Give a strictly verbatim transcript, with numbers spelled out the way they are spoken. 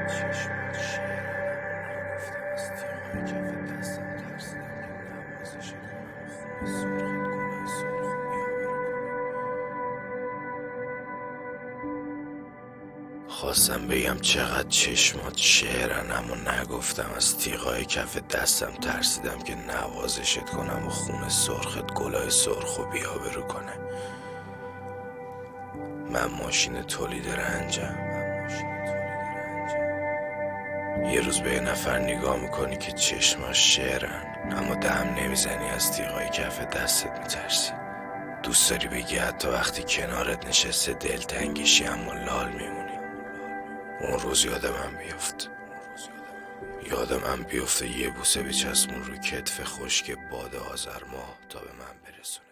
چشمات شعرم نگفتم از تیغای کف دستم ترسیدم که نوازشت کنم و خون سرخت گلای سرخ و بیاور. خواستم بگم چقدر چشمات شعرن، اما نگفتم از تیغای کف دستم ترسیدم که نوازشت کنم و خون سرخت گلای سرخ و بیابرو کنه. من ماشین تولید رنجم. یه روز به یه نفر نگاه میکنی که چشماش شعرن، اما دم نمیزنی، از تیغای کف دستت میترسی. دوست داری بگی حتی وقتی کنارت نشسته دلتنگیشی اما لال میمونی. اون روز یادم هم بیفت یادم هم بیفته یه بوسه بچسبون رو کتف خشک باد آذر ماه تا به من برسونه.